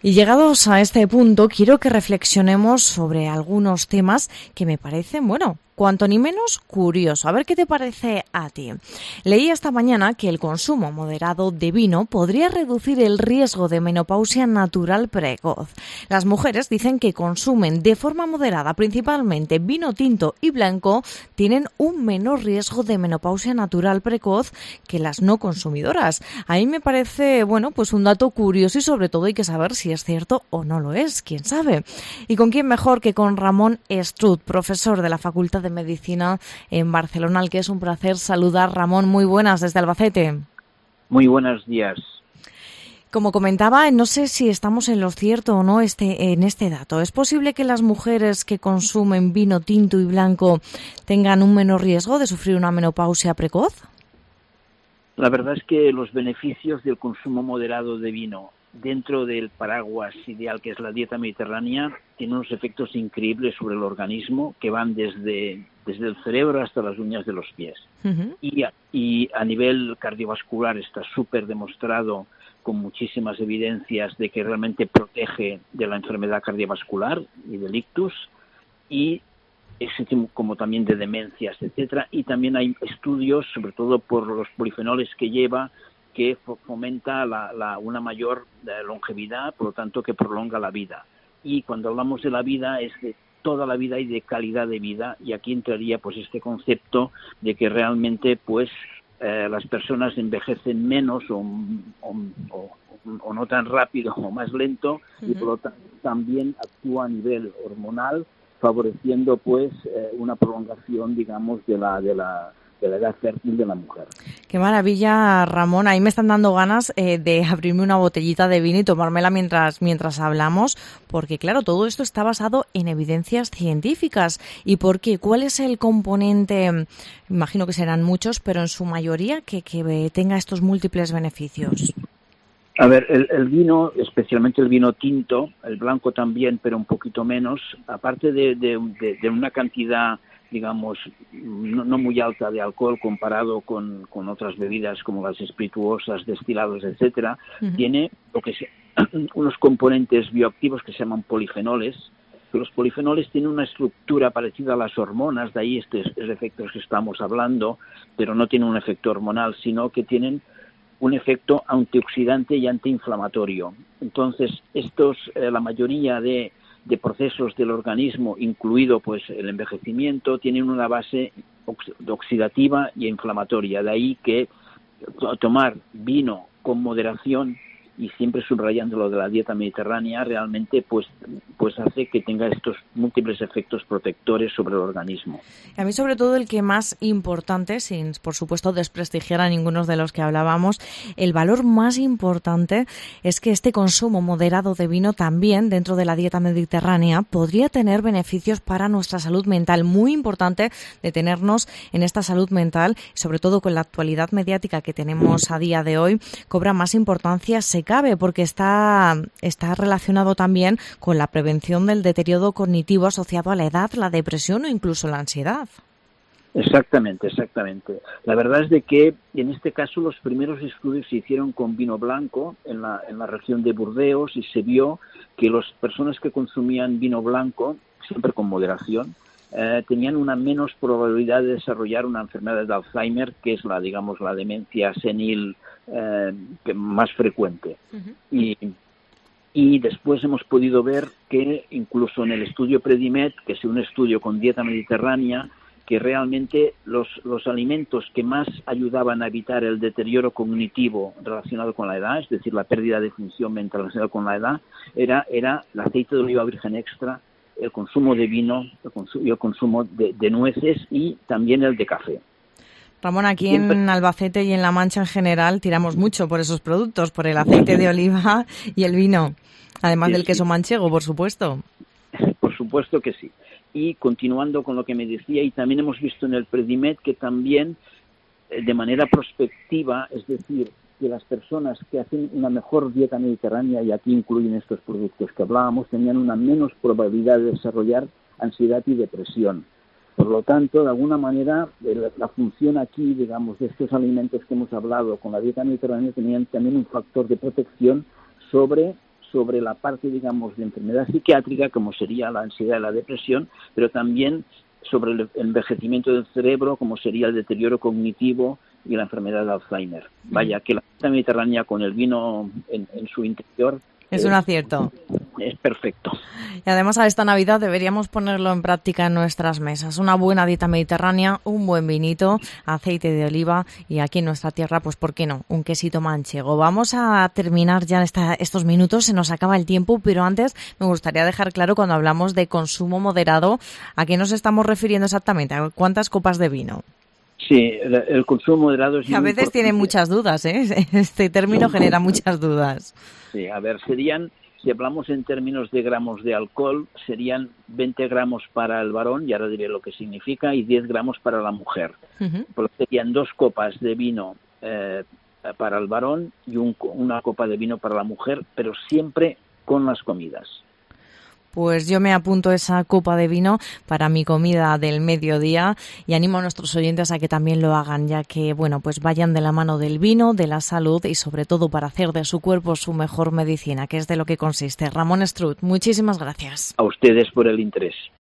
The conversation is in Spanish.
Y llegados a este punto, quiero que reflexionemos sobre algunos temas que me parecen, cuanto ni menos curioso. A ver qué te parece a ti. Leí esta mañana que el consumo moderado de vino podría reducir el riesgo de menopausia natural precoz. Las mujeres dicen que consumen de forma moderada, principalmente vino tinto y blanco, tienen un menor riesgo de menopausia natural precoz que las no consumidoras. A mí me parece, un dato curioso y sobre todo hay que saber si es cierto o no lo es, quién sabe. ¿Y con quién mejor que con Ramón Estruch, profesor de la Facultad de Medicina en Barcelona, al que es un placer saludar? Ramón, muy buenas desde Albacete. Muy buenos días. Como comentaba, no sé si estamos en lo cierto o no en este dato. ¿Es posible que las mujeres que consumen vino tinto y blanco tengan un menor riesgo de sufrir una menopausia precoz? La verdad es que los beneficios del consumo moderado de vino dentro del paraguas ideal que es la dieta mediterránea tienen unos efectos increíbles sobre el organismo que van desde el cerebro hasta las uñas de los pies. Uh-huh. Y a nivel cardiovascular está súper demostrado con muchísimas evidencias de que realmente protege de la enfermedad cardiovascular y del ictus y como también de demencias, etcétera. Y también hay estudios, sobre todo por los polifenoles que lleva, que fomenta una mayor longevidad, por lo tanto que prolonga la vida. Y cuando hablamos de la vida es de toda la vida y de calidad de vida, y aquí entraría pues este concepto de que realmente las personas envejecen menos o no tan rápido o más lento, uh-huh. Y por lo tanto también actúa a nivel hormonal, favoreciendo una prolongación, digamos, de la edad fértil de la mujer. Qué maravilla, Ramón. Ahí me están dando ganas de abrirme una botellita de vino y tomármela mientras hablamos, porque claro, todo esto está basado en evidencias científicas. ¿Y por qué? ¿Cuál es el componente? Imagino que serán muchos, pero en su mayoría que tenga estos múltiples beneficios. A ver, el vino, especialmente el vino tinto, el blanco también, pero un poquito menos, aparte de una cantidad, digamos, no muy alta de alcohol comparado con otras bebidas como las espirituosas, destilados, etcétera, uh-huh. Tiene unos componentes bioactivos que se llaman polifenoles. Los polifenoles tienen una estructura parecida a las hormonas, de ahí estos efectos que estamos hablando, pero no tienen un efecto hormonal, sino que tienen un efecto antioxidante y antiinflamatorio. Entonces, la mayoría de procesos del organismo, incluido el envejecimiento, tienen una base oxidativa y inflamatoria. De ahí que tomar vino con moderación y siempre subrayando lo de la dieta mediterránea, realmente pues hace que tenga estos múltiples efectos protectores sobre el organismo. A mí sobre todo el que más importante, sin por supuesto desprestigiar a ninguno de los que hablábamos, el valor más importante es que este consumo moderado de vino también dentro de la dieta mediterránea podría tener beneficios para nuestra salud mental. Muy importante detenernos en esta salud mental, sobre todo con la actualidad mediática que tenemos a día de hoy, cobra más importancia, se cabe, porque está relacionado también con la prevención del deterioro cognitivo asociado a la edad, la depresión o incluso la ansiedad. Exactamente. La verdad es de que en este caso los primeros estudios se hicieron con vino blanco en la región de Burdeos y se vio que las personas que consumían vino blanco, siempre con moderación, tenían una menos probabilidad de desarrollar una enfermedad de Alzheimer, que es la demencia senil más frecuente. Uh-huh. Y después hemos podido ver que incluso en el estudio Predimed, que es un estudio con dieta mediterránea, que realmente los alimentos que más ayudaban a evitar el deterioro cognitivo relacionado con la edad, es decir, la pérdida de función mental relacionada con la edad, era el aceite de oliva virgen extra, el consumo de vino, el consumo de nueces y también el de café. Ramón, aquí en Albacete y en La Mancha en general tiramos mucho por esos productos, por el aceite de oliva y el vino, además del queso manchego, por supuesto. Por supuesto que sí. Y continuando con lo que me decía, y también hemos visto en el Predimed que también de manera prospectiva, es decir, que las personas que hacen una mejor dieta mediterránea, y aquí incluyen estos productos que hablábamos, tenían una menos probabilidad de desarrollar ansiedad y depresión. Por lo tanto, de alguna manera, la función aquí, digamos, de estos alimentos que hemos hablado con la dieta mediterránea tenían también un factor de protección sobre sobre la parte, digamos, de enfermedad psiquiátrica, como sería la ansiedad y la depresión, pero también sobre el envejecimiento del cerebro, como sería el deterioro cognitivo y la enfermedad de Alzheimer. Vaya, que la dieta mediterránea con el vino en su interior es un acierto. Es perfecto. Y además a esta Navidad deberíamos ponerlo en práctica en nuestras mesas. Una buena dieta mediterránea, un buen vinito, aceite de oliva y aquí en nuestra tierra, pues ¿por qué no? Un quesito manchego. Vamos a terminar ya estos minutos, se nos acaba el tiempo, pero antes me gustaría dejar claro cuando hablamos de consumo moderado, ¿a qué nos estamos refiriendo exactamente? ¿A cuántas copas de vino? Sí, el consumo moderado es a veces importante. Tiene muchas dudas, ¿eh? Este término genera muchas dudas. Sí, a ver, si hablamos en términos de gramos de alcohol, serían 20 gramos para el varón, y ahora diré lo que significa, y 10 gramos para la mujer. Porque serían 2 copas de vino para el varón y una copa de vino para la mujer, pero siempre con las comidas. Pues yo me apunto esa copa de vino para mi comida del mediodía y animo a nuestros oyentes a que también lo hagan, ya que, bueno, pues vayan de la mano del vino, de la salud y sobre todo para hacer de su cuerpo su mejor medicina, que es de lo que consiste. Ramón Estruch, muchísimas gracias. A ustedes por el interés.